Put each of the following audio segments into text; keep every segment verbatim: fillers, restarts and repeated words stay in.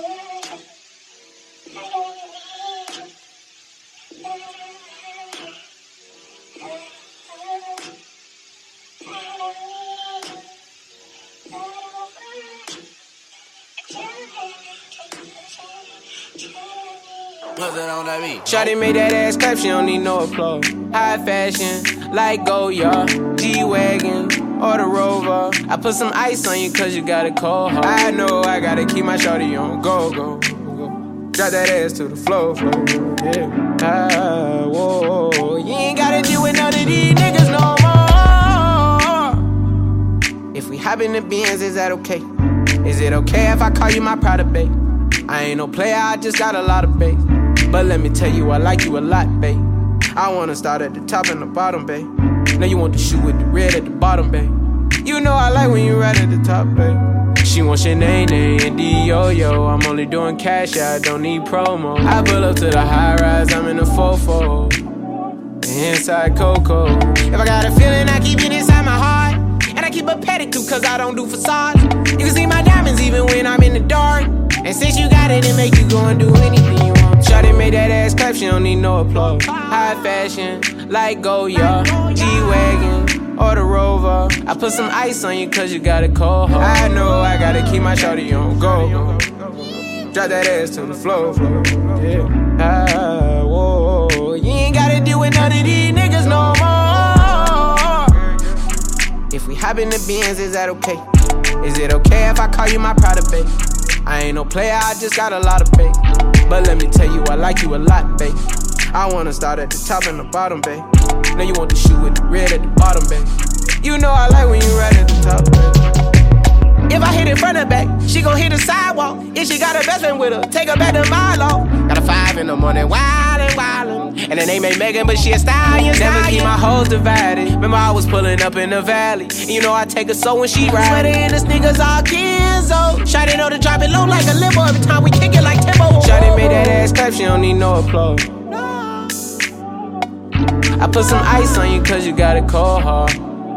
Shawty made that ass clap, she don't need no applause. High fashion, like Goya, G-Wagon, or the Rover. I put some ice on you cause you got a cold heart. I know I gotta keep my shawty on go, go, go. Drop that ass to the floor, floor, yeah. Ah, whoa, you ain't gotta deal with none of these niggas no more. If we hop in the Benz, is that okay? Is it okay if I call you my Prada babe? I ain't no player, I just got a lot of bass. But let me tell you, I like you a lot, babe. I wanna start at the top and the bottom, babe. Now you want the shoe with the red at the bottom, babe. You know I like when you right at the top, babe. She wants Shanae and D-Yo-Yo. I'm only doing cash, I don't need promo. I pull up to the high rise, I'm in the fofo. Inside Coco. If I got a feeling, I keep it inside my heart. And I keep a pedicure cause I don't do facades. You can see my diamonds even when I'm in the dark. And since you got it, it make you go and do anything you want. Shawty made that ass clap, she don't need no applause. High fashion, like Goya, G-Wagon, or the Rover. I put some ice on you cause you got a cold heart. I know I gotta keep my shawty on go, go. Drop that ass to the floor, floor, yeah. Ah, whoa, you ain't gotta deal with none of these niggas no more. If we hop in the Benz, is that okay? Is it okay if I call you my Prada babe? I ain't no player, I just got a lot of faith. But let me tell you, I like you a lot, babe. I wanna start at the top and the bottom, babe. Now you want the shoe with the red at the bottom, babe. You know I like when you right at the top, babe. If I hit it front and back, she gon' hit the sidewalk. If she got her best friend with her, take her back to Milo. Got a five in the morning, wildin', wildin'. And her name ain't Megan, but she a stallion, stallion. Never keep my hoes divided. Remember I was pulling up in the valley. And you know I take her so when she ride. Sweater and the sneakers all Kenzo. Shawty know to drop it low like a limo. Every time we kick it like Timbo. Shawty made that ass clap, she don't need no applause. I put some ice on you cause you got a cold heart.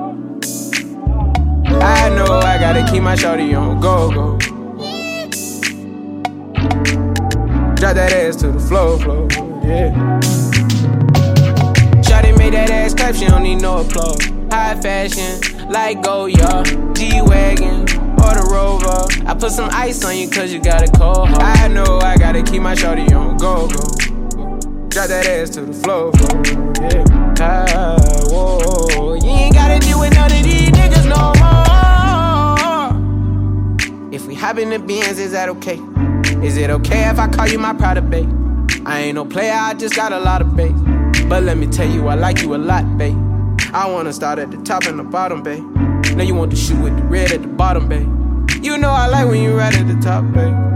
I know I gotta keep my shawty on go, go. Drop that ass to the floor, floor, yeah. Shawty made that ass clap, she don't need no applause. High fashion, like Goya, G-Wagon, or the Rover. I put some ice on you cause you got a cold heart. I know I gotta keep my shawty on go, go. Drop that ass to the floor, floor, yeah. Ah, whoa, you ain't gotta deal with none of these niggas no more. If we hop in the Benz, is that okay? Is it okay if I call you my Prada babe? I ain't no player, I just got a lot of bass. But let me tell you, I like you a lot, babe. I wanna start at the top and the bottom, babe. Now you want the shoe with the red at the bottom, babe. You know I like when you right at the top, babe.